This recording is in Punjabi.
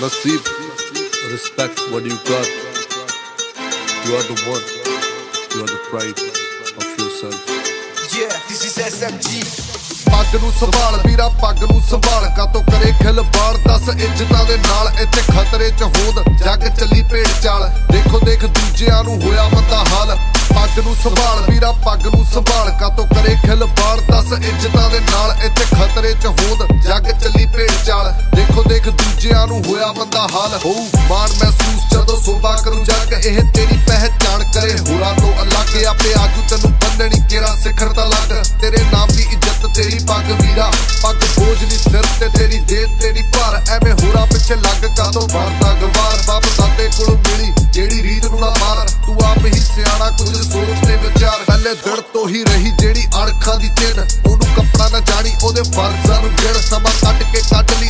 Naseeb, respect what you got. You are the one. You are the pride of yourself. Yeah, this is SMG. ਪੱਗ ਨੂੰ ਸੰਭਾਲ ਵੀਰਾ, ਪੱਗ ਨੂੰ ਸੰਭਾਲ ਕਾਤੋਂ ਕਰੇ ਖਿਲਵਾੜ, 10 ਇੱਜ਼ਤਾਂ ਦੇ ਨਾਲ ਇੱਥੇ ਖਤਰੇ ਚ ਹੋਂਦ, ਜੱਗ ਚੱਲੀ ਭੇਡ ਚਾਲ, ਦੇਖੋ ਦੇਖ ਦੂਜਿਆਂ ਨੂੰ ਹੋਇਆ ਮੰਦਾ ਹਾਲ। ਪੱਗ ਨੂੰ ਸੰਭਾਲ ਵੀਰਾ, ਪੱਗ ਨੂੰ ਸੰਭਾਲ ਕਾਤੋਂ ਕਰੇ ਖਿਲਵਾੜ, 10 ਇੱਜ਼ਤਾਂ ਦੇ ਨਾਲ ਇੱਥੇ ਖਤਰੇ ਚ ਹੋਂਦ, ਜੱਗ ਚੱਲੀ ਭੇਡ ਚਾਲ, ਦੇਖੋ ਦੇਖ ਦੂਜਿਆਂ ਨੂੰ ਹੋਇਆ ਮੰਦਾ ਹਾਲ। ਹੋਊ ਮਾਣ ਮਹਿਸੂਸ ਜਦੋਂ ਸੋਭਾ ਕਰੂ ਜੱਗ, ਇਹ ਤੇਰੀ ਪਹਿਚਾਣ ਕਰੇ ਹੋਰਾਂ ਤੋਂ ਅਲੱਗ, ਆਪੇ ਆਜੂ ਤੈਨੂੰ ਬੰਨਣੀ ਕੇਰਾ ਸਿਖਰ ਦਾ ਲੱਗ, ਤੇਰੇ ਨਾਮ ਦੀ ਇੱਜ਼ਤ ਤੇਰੀ ਪੱਗ ਵੀਰਾ, ਪੱਗ ਬੋਝ ਨਹੀਂ ਸਿਰ ਤੇ ਤੇਰੀ ਦੇ ਤੇਰੀ ਭਾਰ, ਐਵੇਂ ਹੋਰਾਂ ਪਿੱਛੇ ਲੱਗ ਕਾਤੋਂ ਬਣਦਾ ਗਵਾਰ। ਬਾਪ ਦਾਦੇ ਕੋਲੋਂ ਮਿਲੀ ਜਿਹੜੀ ਰੀਤ ਨੂੰ ਨਾ ਮਾਰ, ਤੂੰ ਆਪ ਹੀ ਸਿਆਣਾ ਕੁਝ ਸੋਚ ਤੇ ਵਿਚਾਰ, ਪਹਿਲੇ ਦਿਨ ਤੋਂ ਹੀ ਰਹੀ ਜਿਹੜੀ ਅਣਖਾਂ ਦੀ ਚਿੰਨ, ਉਹਨੂੰ ਕੱਪੜਾ ਨਾ ਜਾਣੀ ਉਹਦੇ ਫਰਜ਼ਾਂ ਨੂੰ ਗਿਣ, ਸਮਾਂ ਕੱਢ ਕੇ ਕੱਢ